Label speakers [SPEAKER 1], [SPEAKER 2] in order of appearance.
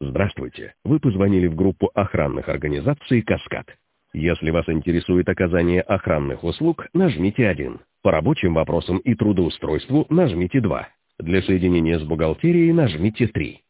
[SPEAKER 1] Здравствуйте. Вы позвонили в группу охранных организаций «Каскад». Если вас интересует оказание охранных услуг, нажмите 1. По рабочим вопросам и трудоустройству нажмите 2. Для соединения с бухгалтерией нажмите 3.